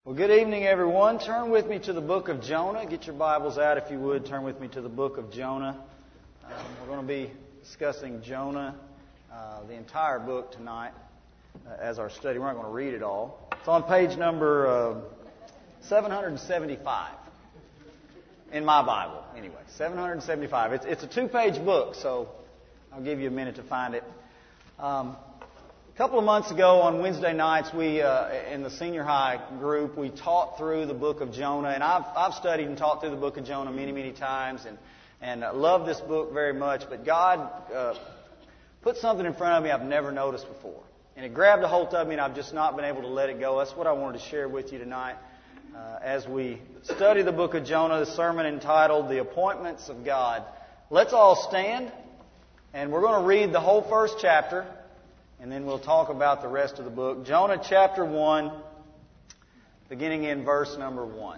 Well, good evening, everyone. Turn with me to the book of Jonah. Get your Bibles out, if you would. Turn with me to the book of Jonah. We're going to be discussing Jonah, the entire book tonight, as our study. We're not going to read it all. It's on page number 775 in my Bible. Anyway, 775. It's a two-page book, so I'll give you a minute to find it. A couple of months ago on Wednesday nights, we in the senior high group, we taught through the book of Jonah. And I've studied and taught through the book of Jonah many, many times and love this book very much. But God put something in front of me I've never noticed before. And it grabbed a hold of me, and I've just not been able to let it go. That's what I wanted to share with you tonight as we study the book of Jonah, the sermon entitled The Appointments of God. Let's all stand, and we're going to read the whole first chapter. And then we'll talk about the rest of the book. Jonah chapter 1, beginning in verse number 1.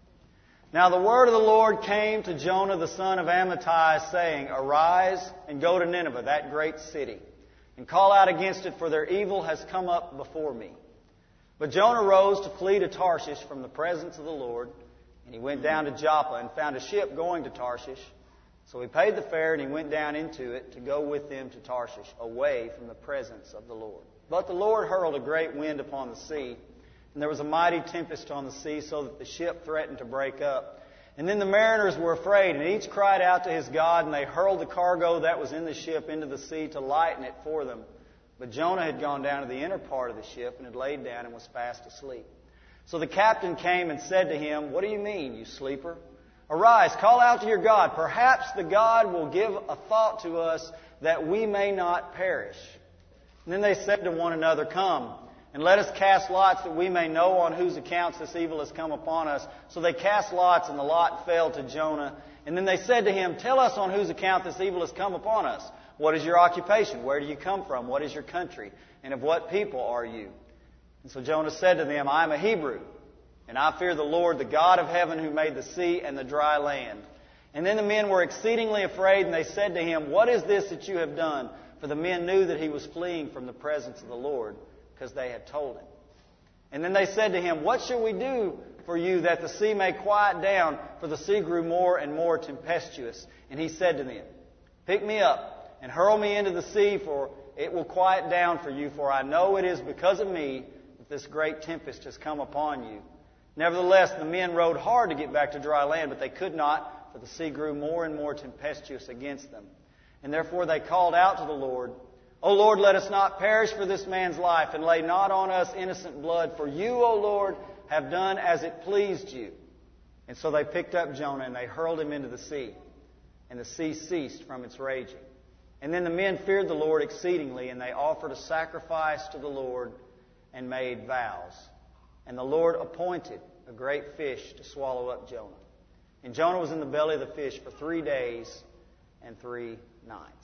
Now the word of the Lord came to Jonah the son of Amittai, saying, Arise and go to Nineveh, that great city, and call out against it, for their evil has come up before me. But Jonah rose to flee to Tarshish from the presence of the Lord, and he went down to Joppa and found a ship going to Tarshish. So he paid the fare, and he went down into it to go with them to Tarshish, away from the presence of the Lord. But the Lord hurled a great wind upon the sea, and there was a mighty tempest on the sea, so that the ship threatened to break up. And then the mariners were afraid, and each cried out to his God, and they hurled the cargo that was in the ship into the sea to lighten it for them. But Jonah had gone down to the inner part of the ship, and had laid down and was fast asleep. So the captain came and said to him, What do you mean, you sleeper? Arise, call out to your God. Perhaps the God will give a thought to us that we may not perish. And then they said to one another, Come, and let us cast lots that we may know on whose accounts this evil has come upon us. So they cast lots, and the lot fell to Jonah. And then they said to him, Tell us on whose account this evil has come upon us. What is your occupation? Where do you come from? What is your country? And of what people are you? And so Jonah said to them, I am a Hebrew, and I fear the Lord, the God of heaven, who made the sea and the dry land. And then the men were exceedingly afraid, and they said to him, What is this that you have done? For the men knew that he was fleeing from the presence of the Lord, because they had told him. And then they said to him, What shall we do for you that the sea may quiet down? For the sea grew more and more tempestuous. And he said to them, Pick me up and hurl me into the sea, for it will quiet down for you. For I know it is because of me that this great tempest has come upon you. Nevertheless, the men rowed hard to get back to dry land, but they could not, for the sea grew more and more tempestuous against them. And therefore they called out to the Lord, O Lord, let us not perish for this man's life, and lay not on us innocent blood. For you, O Lord, have done as it pleased you. And so they picked up Jonah, and they hurled him into the sea. And the sea ceased from its raging. And then the men feared the Lord exceedingly, and they offered a sacrifice to the Lord and made vows. And the Lord appointed a great fish to swallow up Jonah. And Jonah was in the belly of the fish for 3 days and 3 nights.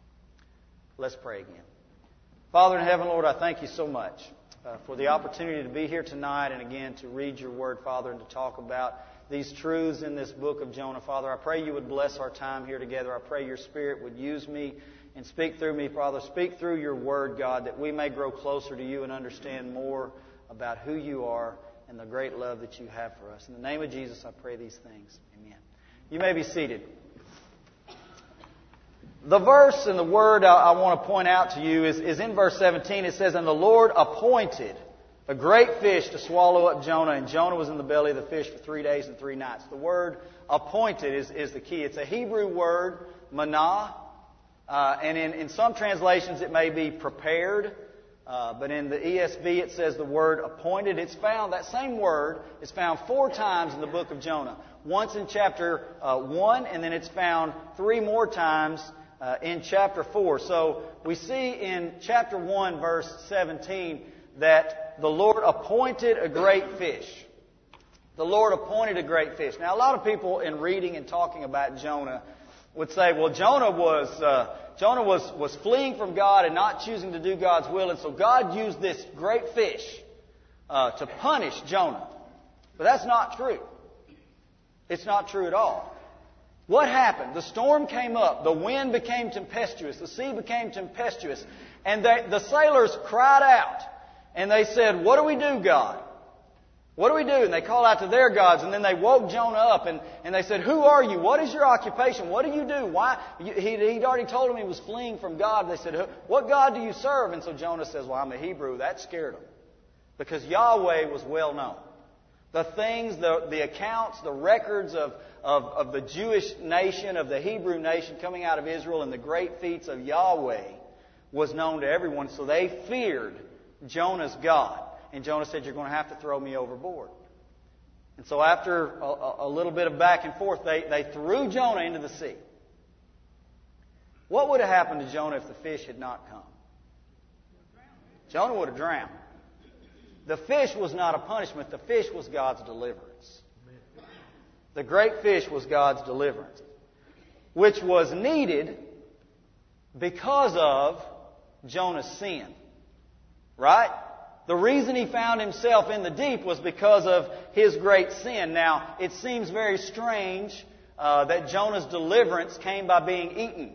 Let's pray again. Father in heaven, Lord, I thank you so much for the opportunity to be here tonight and again to read your word, Father, and to talk about these truths in this book of Jonah. Father, I pray you would bless our time here together. I pray your Spirit would use me and speak through me, Father. Speak through your word, God, that we may grow closer to you and understand more about who you are and the great love that you have for us. In the name of Jesus, I pray these things. Amen. You may be seated. The verse and the word I want to point out to you is in verse 17. It says, And the Lord appointed a great fish to swallow up Jonah, and Jonah was in the belly of the fish for 3 days and 3 nights. The word appointed is the key. It's a Hebrew word, manah, and in some translations it may be prepared. But in the ESV it says the word appointed. That same word is found 4 times in the book of Jonah. Once in chapter 1, and then it's found 3 more times in chapter 4. So we see in chapter 1, verse 17, that the Lord appointed a great fish. The Lord appointed a great fish. Now, a lot of people in reading and talking about Jonah would say, well, Jonah was fleeing from God and not choosing to do God's will, and so God used this great fish to punish Jonah. But that's not true. It's not true at all. What happened? The storm came up. The wind became tempestuous. The sea became tempestuous. And the sailors cried out. And they said, What do we do, God? What do we do? And they called out to their gods, and then they woke Jonah up, and they said, who are you? What is your occupation? What do you do? Why? He'd already told them he was fleeing from God. They said, what God do you serve? And so Jonah says, well, I'm a Hebrew. That scared them. Because Yahweh was well known. The things, the accounts, the records of the Jewish nation, of the Hebrew nation coming out of Israel, and the great feats of Yahweh was known to everyone. So they feared Jonah's God. And Jonah said, you're going to have to throw me overboard. And so after a little bit of back and forth, they threw Jonah into the sea. What would have happened to Jonah if the fish had not come? Jonah would have drowned. The fish was not a punishment. The fish was God's deliverance. The great fish was God's deliverance, which was needed because of Jonah's sin. Right? The reason he found himself in the deep was because of his great sin. Now, it seems very strange that Jonah's deliverance came by being eaten.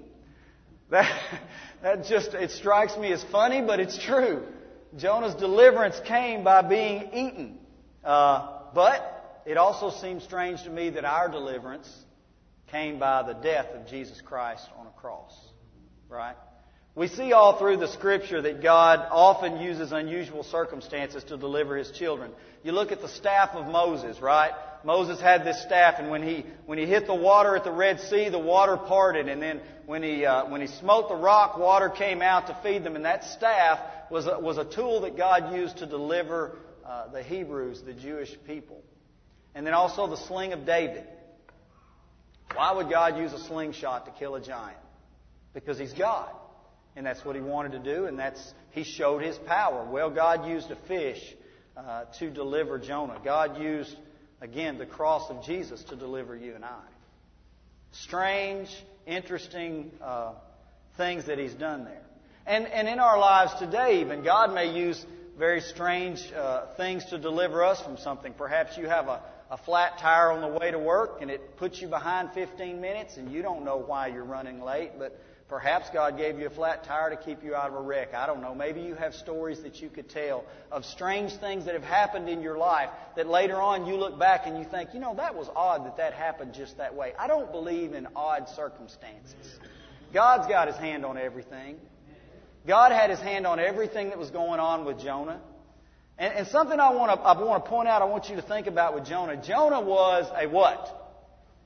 It strikes me as funny, but it's true. Jonah's deliverance came by being eaten. But it also seems strange to me that our deliverance came by the death of Jesus Christ on a cross. Right? We see all through the Scripture that God often uses unusual circumstances to deliver His children. You look at the staff of Moses, right? Moses had this staff, and when he hit the water at the Red Sea, the water parted, and then when he smote the rock, water came out to feed them. And that staff was a tool that God used to deliver the Hebrews, the Jewish people. And then also the sling of David. Why would God use a slingshot to kill a giant? Because He's God. And that's what He wanted to do, and He showed His power. Well, God used a fish to deliver Jonah. God used, again, the cross of Jesus to deliver you and I. Strange, interesting things that He's done there. And in our lives today even, God may use very strange things to deliver us from something. Perhaps you have a flat tire on the way to work, and it puts you behind 15 minutes, and you don't know why you're running late, but perhaps God gave you a flat tire to keep you out of a wreck. I don't know. Maybe you have stories that you could tell of strange things that have happened in your life that later on you look back and you think, that was odd that happened just that way. I don't believe in odd circumstances. God's got His hand on everything. God had His hand on everything that was going on with Jonah. And something I want to point out, I want you to think about with Jonah. Jonah was a what?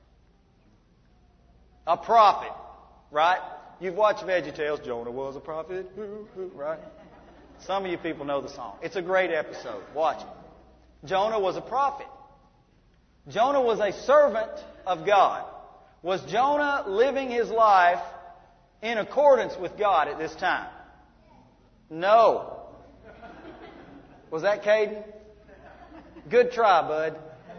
A prophet, right? You've watched VeggieTales. Jonah was a prophet, right? Some of you people know the song. It's a great episode. Watch it. Jonah was a prophet. Jonah was a servant of God. Was Jonah living his life in accordance with God at this time? No. Was that Caden? Good try, bud.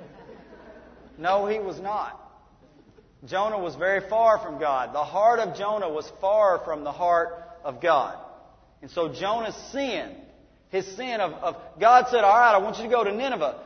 No, he was not. Jonah was very far from God. The heart of Jonah was far from the heart of God. And so Jonah's sin, his sin of God said, all right, I want you to go to Nineveh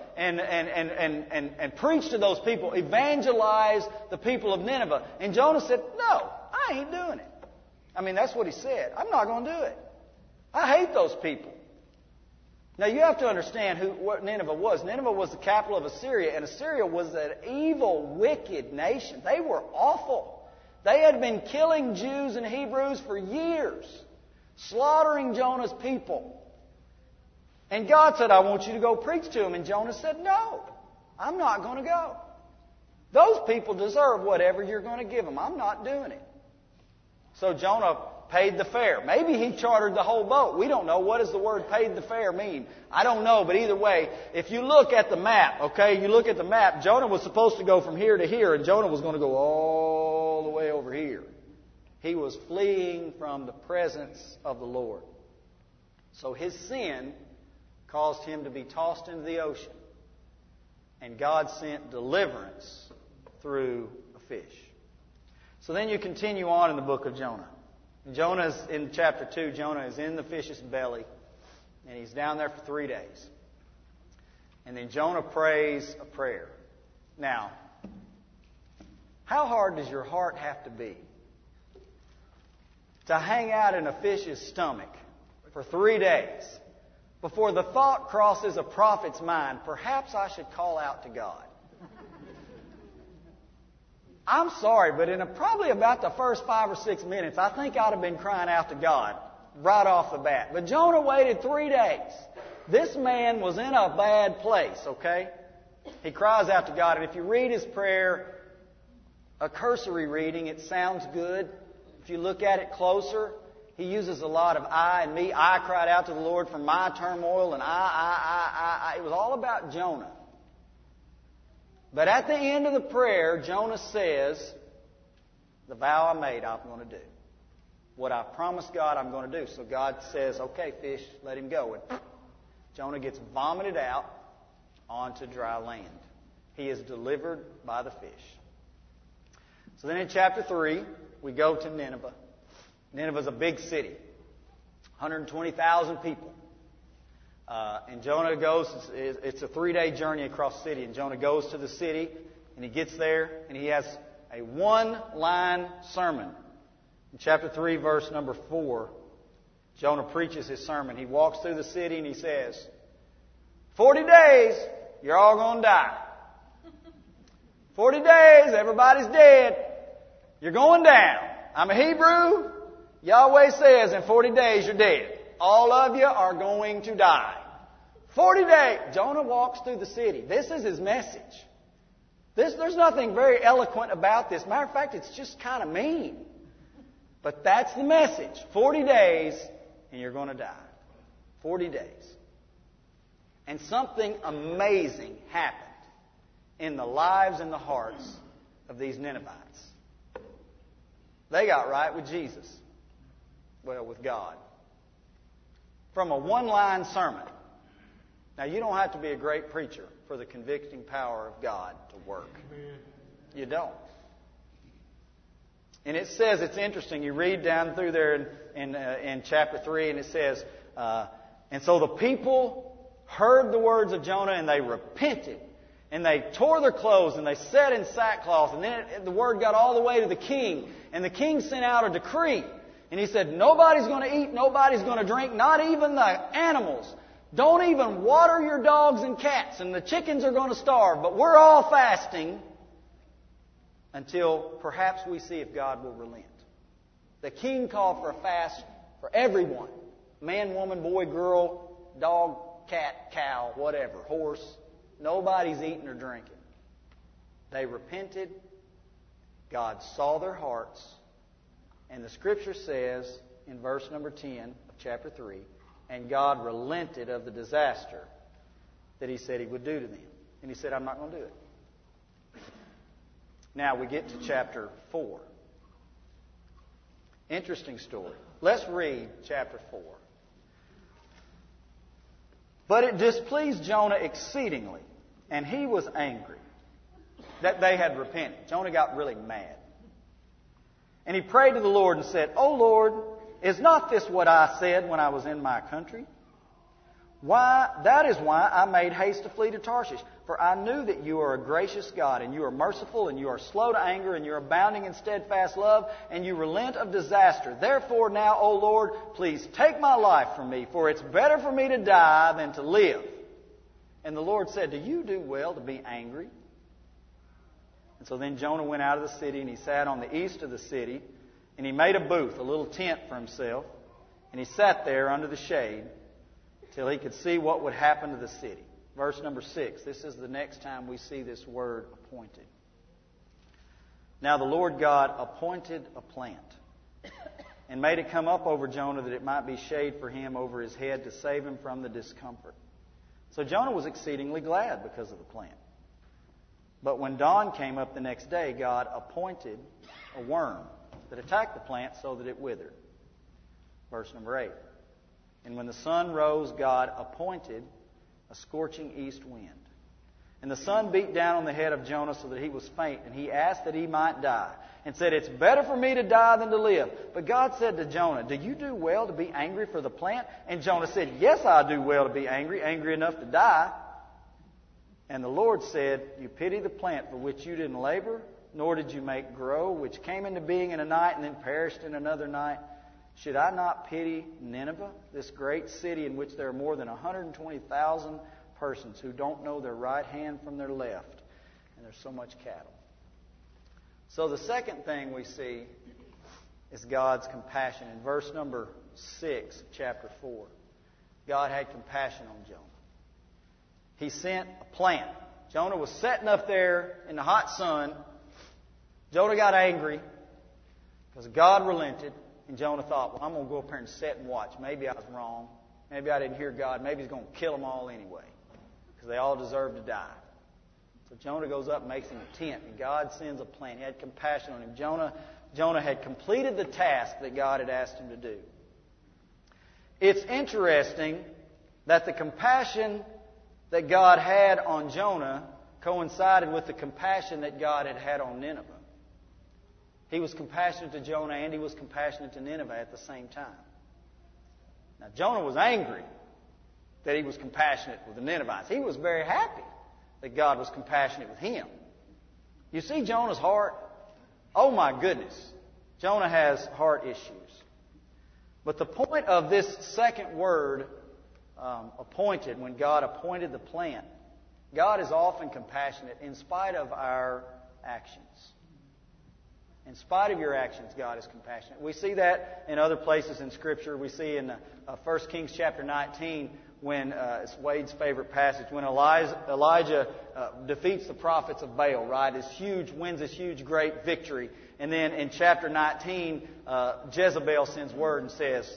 and preach to those people, evangelize the people of Nineveh. And Jonah said, no, I ain't doing it. I mean, that's what he said. I'm not going to do it. I hate those people. Now, you have to understand what Nineveh was. Nineveh was the capital of Assyria, and Assyria was an evil, wicked nation. They were awful. They had been killing Jews and Hebrews for years, slaughtering Jonah's people. And God said, I want you to go preach to them. And Jonah said, no, I'm not going to go. Those people deserve whatever you're going to give them. I'm not doing it. So Jonah paid the fare. Maybe he chartered the whole boat. We don't know. What does the word paid the fare mean? I don't know. But either way, if you look at the map, okay, you look at the map, Jonah was supposed to go from here to here, and Jonah was going to go all the way over here. He was fleeing from the presence of the Lord. So his sin caused him to be tossed into the ocean. And God sent deliverance through a fish. So then you continue on in the book of Jonah. Jonah's in chapter 2, Jonah is in the fish's belly, and he's down there for 3 days. And then Jonah prays a prayer. Now, how hard does your heart have to be to hang out in a fish's stomach for 3 days before the thought crosses a prophet's mind, perhaps I should call out to God. I'm sorry, but in probably about the first 5 or 6 minutes, I think I'd have been crying out to God right off the bat. But Jonah waited 3 days. This man was in a bad place, okay? He cries out to God, and if you read his prayer, a cursory reading, it sounds good. If you look at it closer, he uses a lot of I and me. I cried out to the Lord for my turmoil, and I. It was all about Jonah. But at the end of the prayer, Jonah says, the vow I made, I'm going to do. What I promised God, I'm going to do. So God says, okay, fish, let him go. And Jonah gets vomited out onto dry land. He is delivered by the fish. So then in chapter 3, we go to Nineveh. Nineveh is a big city, 120,000 people. And Jonah goes, it's a 3-day journey across the city. And Jonah goes to the city, and he gets there, and he has a one-line sermon. In chapter 3, verse number 4, Jonah preaches his sermon. He walks through the city, and he says, 40 days, you're all going to die. 40 days, everybody's dead. You're going down. I'm a Hebrew. Yahweh says in 40 days you're dead. All of you are going to die. 40 days. Jonah walks through the city. This is his message. There's nothing very eloquent about this. Matter of fact, it's just kind of mean. But that's the message. 40 days and you're going to die. 40 days. And something amazing happened in the lives and the hearts of these Ninevites. They got right with Jesus. Well, with God. From a one-line sermon. Now, you don't have to be a great preacher for the convicting power of God to work. You don't. And it says, it's interesting, you read down through there in chapter 3, and it says, and so the people heard the words of Jonah, and they repented. And they tore their clothes, and they sat in sackcloth. And then the word got all the way to the king. And the king sent out a decree. And he said, nobody's going to eat, nobody's going to drink, not even the animals. Don't even water your dogs and cats, and the chickens are going to starve. But we're all fasting until perhaps we see if God will relent. The king called for a fast for everyone. Man, woman, boy, girl, dog, cat, cow, whatever, horse. Nobody's eating or drinking. They repented. God saw their hearts. And the Scripture says in verse number 10 of chapter 3, and God relented of the disaster that He said He would do to them. And He said, I'm not going to do it. Now we get to chapter 4. Interesting story. Let's read chapter 4. But it displeased Jonah exceedingly, and he was angry that they had repented. Jonah got really mad. And he prayed to the Lord and said, O Lord, is not this what I said when I was in my country? That is why I made haste to flee to Tarshish. For I knew that you are a gracious God, and you are merciful, and you are slow to anger, and you are abounding in steadfast love, and you relent of disaster. Therefore now, O Lord, please take my life from me, for it's better for me to die than to live. And the Lord said, do you do well to be angry? And so then Jonah went out of the city, and he sat on the east of the city, and he made a booth, a little tent for himself, and he sat there under the shade till he could see what would happen to the city. Verse number 6. This is the next time we see this word appointed. Now the Lord God appointed a plant and made it come up over Jonah that it might be shade for him over his head to save him from the discomfort. So Jonah was exceedingly glad because of the plant. But when dawn came up the next day, God appointed a worm that attacked the plant so that it withered. Verse number 8. And when the sun rose, God appointed a scorching east wind. And the sun beat down on the head of Jonah so that he was faint, and he asked that he might die, and said, it's better for me to die than to live. But God said to Jonah, do you do well to be angry for the plant? And Jonah said, yes, I do well to be angry, angry enough to die. And the Lord said, you pity the plant for which you didn't labor, nor did you make grow, which came into being in a night and then perished in another night. should I not pity Nineveh, this great city in which there are more than 120,000 persons who don't know their right hand from their left, and there's so much cattle? So the second thing we see is God's compassion. In verse number 6 of chapter 4, God had compassion on Jonah. He sent a plant. Jonah was sitting up there in the hot sun. Jonah got angry because God relented. And Jonah thought, well, I'm going to go up here and sit and watch. Maybe I was wrong. Maybe I didn't hear God. Maybe He's going to kill them all anyway, because they all deserve to die. So Jonah goes up and makes him a tent, and God sends a plant. He had compassion on him. Jonah had completed the task that God had asked him to do. It's interesting that the compassion that God had on Jonah coincided with the compassion that God had had on Nineveh. He was compassionate to Jonah and He was compassionate to Nineveh at the same time. Now, Jonah was angry that He was compassionate with the Ninevites. He was very happy that God was compassionate with him. You see Jonah's heart? Oh my goodness. Jonah has heart issues. But the point of this second word, appointed, when God appointed the plant, God is often compassionate in spite of our actions. In spite of your actions, God is compassionate. We see that in other places in Scripture. We see in 1 Kings chapter 19, when it's Wade's favorite passage, when Elijah defeats the prophets of Baal, right? Wins this huge, great victory. And then in chapter 19, Jezebel sends word and says,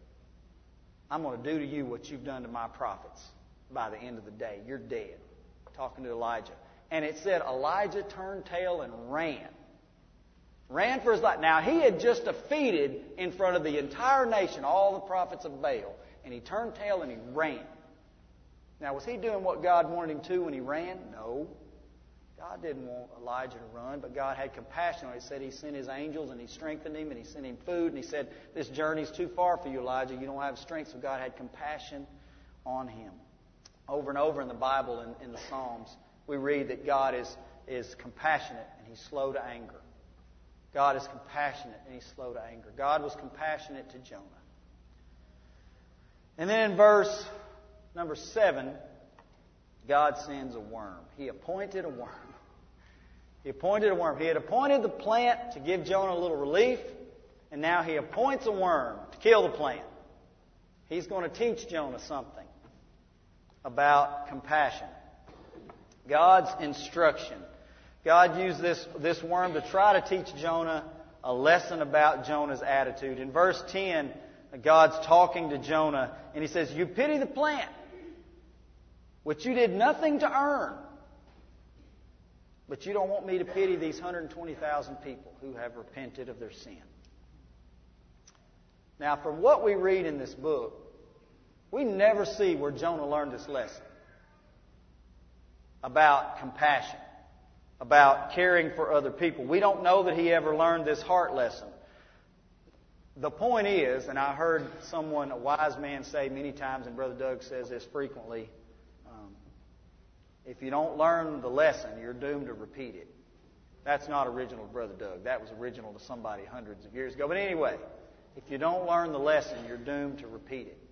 I'm going to do to you what you've done to my prophets by the end of the day. You're dead. Talking to Elijah. And it said Elijah turned tail and ran. Ran for his life. Now, he had just defeated in front of the entire nation all the prophets of Baal. And he turned tail and he ran. Now, was he doing what God wanted him to when he ran? No. God didn't want Elijah to run, but God had compassion on him. He said He sent His angels and He strengthened him and He sent him food. And He said, this journey's too far for you, Elijah. You don't have strength. So God had compassion on him. Over and over in the Bible, in the Psalms, we read that God is compassionate and He's slow to anger. God is compassionate and He's slow to anger. God was compassionate to Jonah. And then in verse number 7, God sends a worm. He appointed a worm. He appointed a worm. He had appointed the plant to give Jonah a little relief, and now He appoints a worm to kill the plant. He's going to teach Jonah something about compassion. God's instruction. God used this worm to try to teach Jonah a lesson about Jonah's attitude. In verse 10, God's talking to Jonah, and He says, you pity the plant, which you did nothing to earn. But you don't want me to pity these 120,000 people who have repented of their sin. Now, from what we read in this book, we never see where Jonah learned this lesson about compassion, about caring for other people. We don't know that he ever learned this heart lesson. The point is, and I heard a wise man say many times, and Brother Doug says this frequently, if you don't learn the lesson, you're doomed to repeat it. That's not original to Brother Doug. That was original to somebody hundreds of years ago. But anyway, if you don't learn the lesson, you're doomed to repeat it.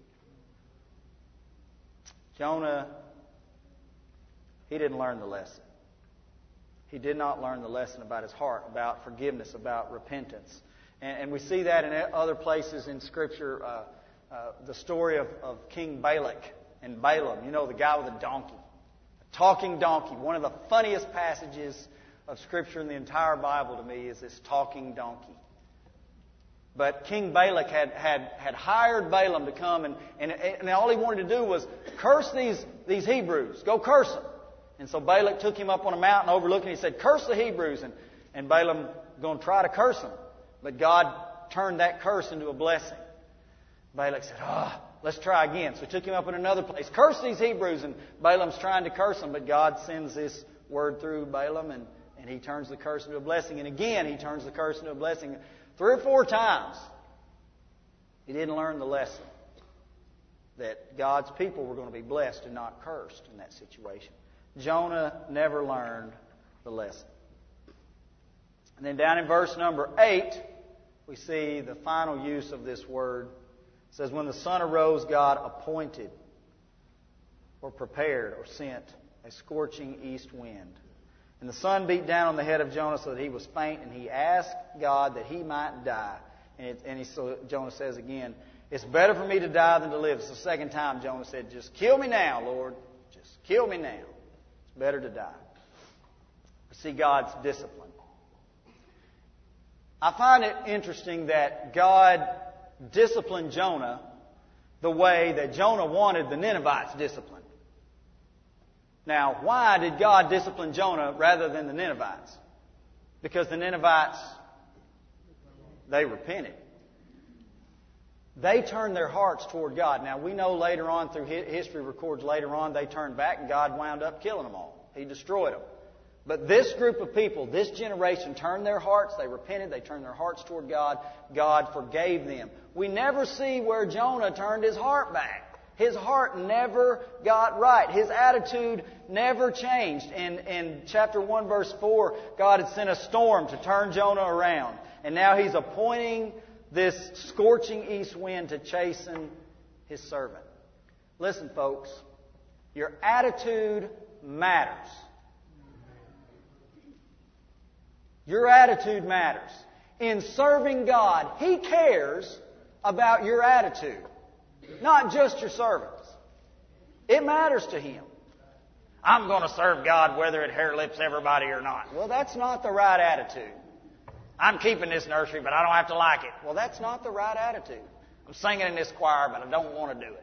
Jonah, he didn't learn the lesson. He did not learn the lesson about his heart, about forgiveness, about repentance. And we see that in other places in Scripture. The story of King Balak and Balaam. You know, the guy with a donkey. A talking donkey. One of the funniest passages of Scripture in the entire Bible to me is this talking donkey. But King Balak had hired Balaam to come, and all he wanted to do was curse these Hebrews. Go curse them. And so Balak took him up on a mountain overlooking. He said, curse the Hebrews. And Balaam going to try to curse them. But God turned that curse into a blessing. Balak said, let's try again. So he took him up in another place. Curse these Hebrews. And Balaam's trying to curse them. But God sends this word through Balaam, and he turns the curse into a blessing. And again, he turns the curse into a blessing. 3 or 4 times. He didn't learn the lesson that God's people were going to be blessed and not cursed in that situation. Jonah never learned the lesson. And then down in verse number 8, we see the final use of this word. It says, when the sun arose, God appointed or prepared or sent a scorching east wind. And the sun beat down on the head of Jonah so that he was faint, and he asked God that he might die. So Jonah says again, it's better for me to die than to live. It's the second time Jonah said, just kill me now, Lord. Just kill me now. It's better to die. We see God's discipline. I find it interesting that God disciplined Jonah the way that Jonah wanted the Ninevites disciplined. Now, why did God discipline Jonah rather than the Ninevites? Because the Ninevites, they repented. They turned their hearts toward God. Now, we know later on, through history records later on, they turned back and God wound up killing them all. He destroyed them. But this group of people, this generation, turned their hearts. They repented. They turned their hearts toward God. God forgave them. We never see where Jonah turned his heart back. His heart never got right. His attitude never changed. In chapter 1, verse 4, God had sent a storm to turn Jonah around. And now He's appointing this scorching east wind to chasten His servant. Listen, folks, your attitude matters. Your attitude matters. In serving God, He cares about your attitude, not just your servants. It matters to Him. I'm going to serve God whether it hair lips everybody or not. Well, that's not the right attitude. I'm keeping this nursery, but I don't have to like it. Well, that's not the right attitude. I'm singing in this choir, but I don't want to do it.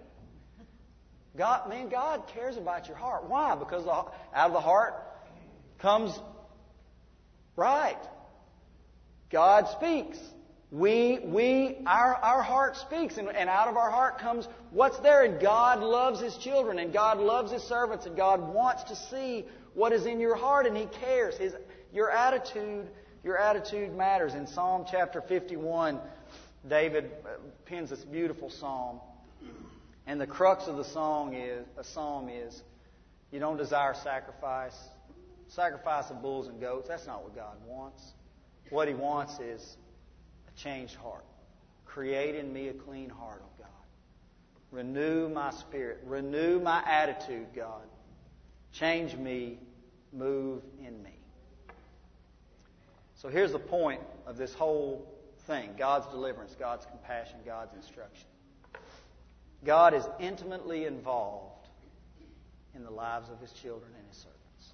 God cares about your heart. Why? Because out of the heart comes right. God speaks. Our heart speaks, and out of our heart comes what's there. And God loves His children, and God loves His servants, and God wants to see what is in your heart, and He cares. Your attitude matters. In Psalm chapter 51, David pens this beautiful psalm, and the crux of the psalm is, you don't desire sacrifice of bulls and goats. That's not what God wants. What He wants is a changed heart. Create in me a clean heart, oh God. Renew my spirit. Renew my attitude, God. Change me. Move in me. So here's the point of this whole thing. God's deliverance, God's compassion, God's instruction. God is intimately involved in the lives of His children and His servants.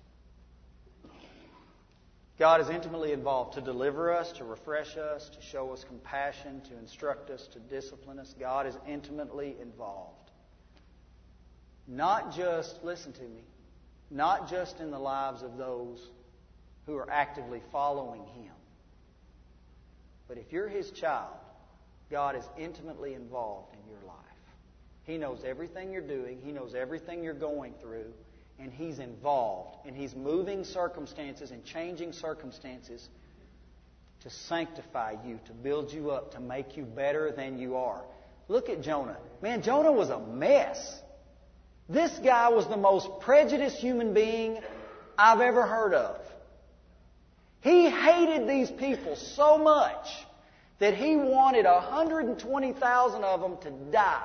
God is intimately involved to deliver us, to refresh us, to show us compassion, to instruct us, to discipline us. God is intimately involved. Not just, listen to me, not just in the lives of those who are actively following Him. But if you're His child, God is intimately involved in your life. He knows everything you're doing. He knows everything you're going through. And He's involved. And He's moving circumstances and changing circumstances to sanctify you, to build you up, to make you better than you are. Look at Jonah. Man, Jonah was a mess. This guy was the most prejudiced human being I've ever heard of. He hated these people so much that he wanted 120,000 of them to die.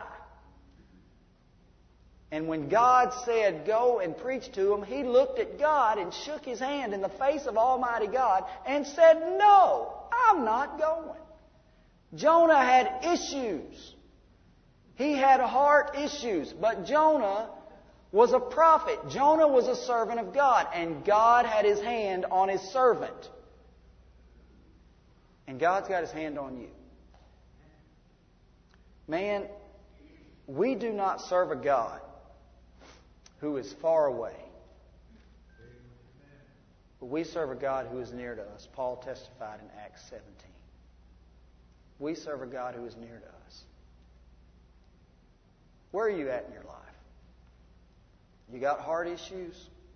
And when God said, go and preach to them, he looked at God and shook his hand in the face of Almighty God and said, no, I'm not going. Jonah had issues. He had heart issues. But Jonah was a prophet. Jonah was a servant of God. And God had His hand on His servant. And God's got His hand on you. Man, we do not serve a God who is far away. But we serve a God who is near to us. Paul testified in Acts 17. We serve a God who is near to us. Where are you at in your life? You got heart issues?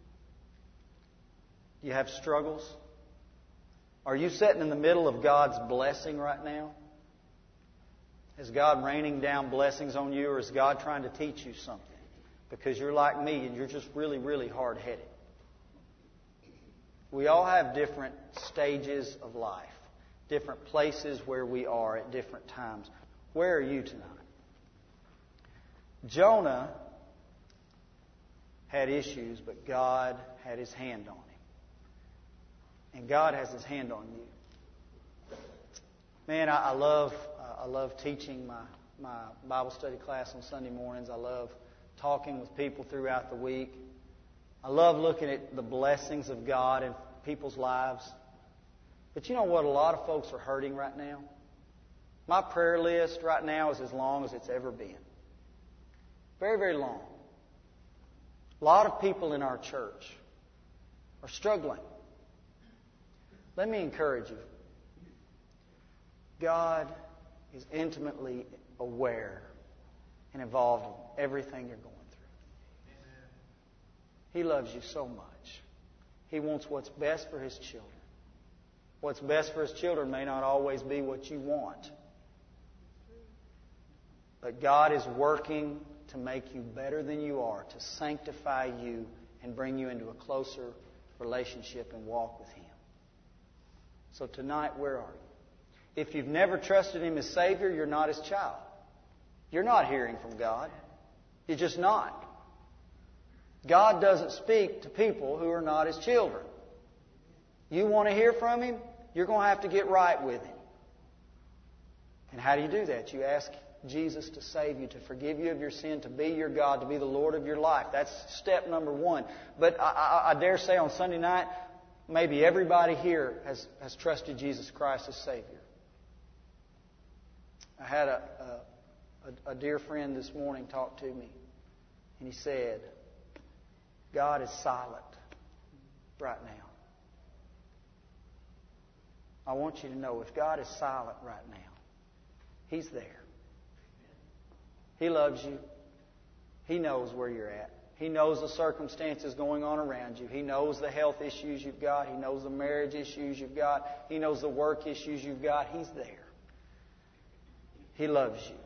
You have struggles? Are you sitting in the middle of God's blessing right now? Is God raining down blessings on you, or is God trying to teach you something? Because you're like me and you're just really, really hard-headed. We all have different stages of life. different places where we are at different times. Where are you tonight? Jonah had issues, but God had His hand on him. And God has His hand on you. Man, I love teaching my Bible study class on Sunday mornings. I love talking with people throughout the week. I love looking at the blessings of God in people's lives. But you know what? A lot of folks are hurting right now. My prayer list right now is as long as it's ever been. Very, very long. A lot of people in our church are struggling. Let me encourage you. God is intimately aware and involved in everything you're going through. He loves you so much. He wants what's best for His children. What's best for His children may not always be what you want. But God is working to make you better than you are, to sanctify you and bring you into a closer relationship and walk with Him. So tonight, where are you? If you've never trusted Him as Savior, you're not His child. You're not hearing from God. You're just not. God doesn't speak to people who are not His children. You want to hear from Him? You're going to have to get right with Him. And how do you do that? You ask Jesus to save you, to forgive you of your sin, to be your God, to be the Lord of your life. That's step number one. But I dare say on Sunday night, maybe everybody here has trusted Jesus Christ as Savior. I had a dear friend this morning talk to me, and he said, God is silent right now. I want you to know, if God is silent right now, He's there. He loves you. He knows where you're at. He knows the circumstances going on around you. He knows the health issues you've got. He knows the marriage issues you've got. He knows the work issues you've got. He's there. He loves you.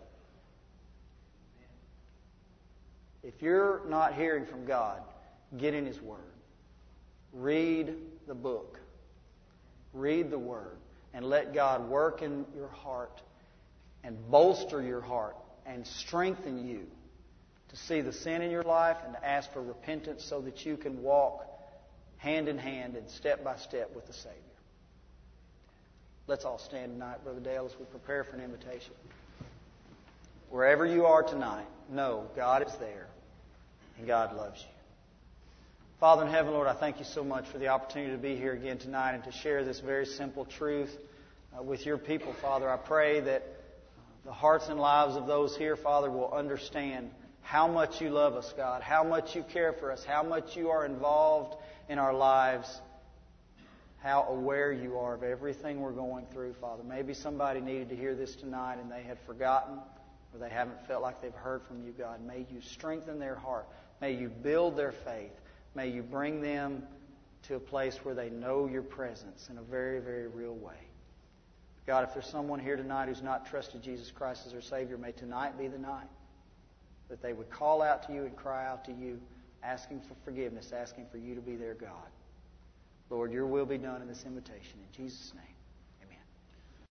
If you're not hearing from God, get in His Word. Read the book. Read the Word. And let God work in your heart and bolster your heart and strengthen you to see the sin in your life and to ask for repentance so that you can walk hand in hand and step by step with the Savior. Let's all stand tonight, Brother Dale, as we prepare for an invitation. Wherever you are tonight, know God is there and God loves you. Father in heaven, Lord, I thank you so much for the opportunity to be here again tonight and to share this very simple truth with your people, Father. I pray that the hearts and lives of those here, Father, will understand how much you love us, God, how much you care for us, how much you are involved in our lives, how aware you are of everything we're going through, Father. Maybe somebody needed to hear this tonight and they had forgotten or they haven't felt like they've heard from you, God. May you strengthen their heart. May you build their faith. May you bring them to a place where they know your presence in a very, very real way. God, if there's someone here tonight who's not trusted Jesus Christ as their Savior, may tonight be the night that they would call out to you and cry out to you, asking for forgiveness, asking for you to be their God. Lord, your will be done in this invitation. In Jesus' name.